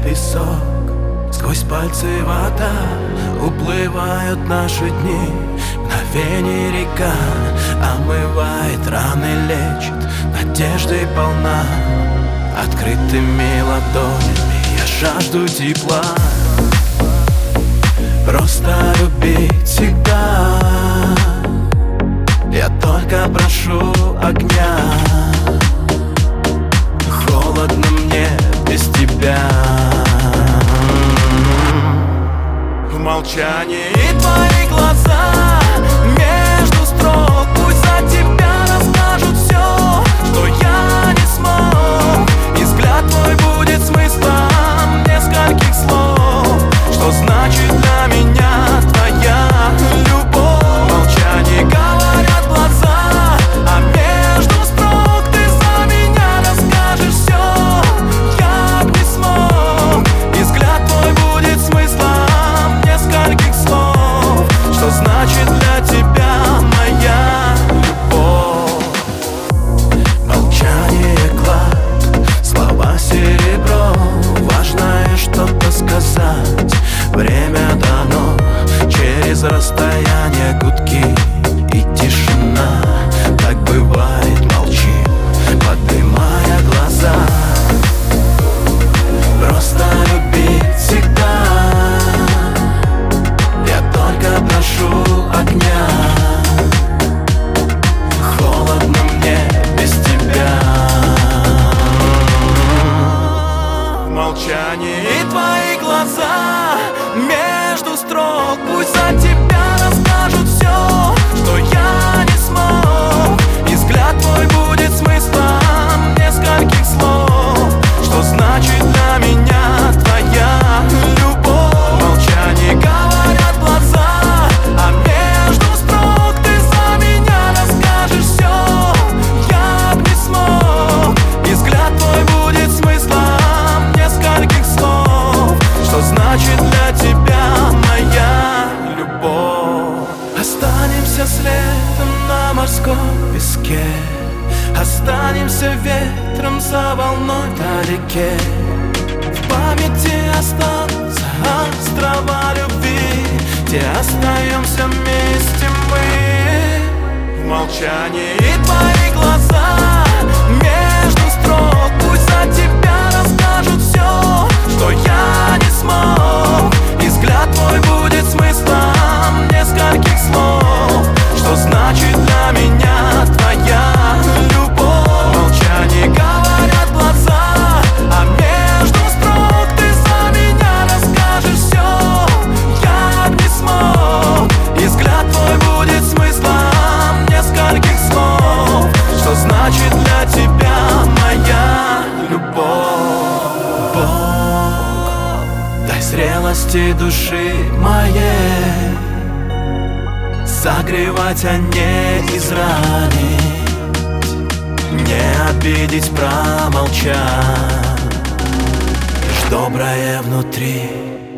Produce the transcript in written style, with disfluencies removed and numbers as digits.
песок, сквозь пальцы вода, уплывают наши дни. Мгновение река омывает раны, лечит, надеждой полна. Открытыми ладонями я жажду тепла, просто любить всегда. Я только прошу огня, холодно мне без тебя. В молчании твои глаза, между строк, пусть за тебя расскажут все, что я не смог. И взгляд твой будет смыслом нескольких слов, что значит для меня твоя любовь. В молчании говорят глаза, а между строк ты за меня расскажешь все. Я б не смог, и взгляд твой будет смыслом нескольких слов, что значит для тебя моя любовь. Молчание клад, слова серебро, важное что-то сказать. Время дано, через расстояние гудки и тишина. Так бывает, молчим, поднимая глаза. Просто любить всегда. Я только прошу огня, холодно мне без тебя. В молчании твои глаза, между строк, пусть за тебя расскажут все, что я не смог. И взгляд твой будет смыслом нескольких слов, что значит для меня твоя любовь. В молчании говорят глаза, а между строк ты за меня расскажешь все. Я б не смог, и взгляд твой будет смыслом нескольких слов, что значит для тебя моя любовь. Останемся следом на морском песке, останемся ветром за волной вдалеке. В памяти останутся острова любви, где остаемся вместе мы. В молчании твои глаза, между строк, пусть за тебя расскажут все, что я не смог. И взгляд твой будет смыслом нескольких слов, что значит для меня твоя любовь. В молчании говорят глаза, а между строк ты за меня расскажешь все. Я б не смог, и взгляд твой будет смыслом нескольких слов, что значит для тебя моя любовь. Бог, дай зрелости души моей согревать, а не изранить, не обидеть, промолчать. Лишь доброе внутри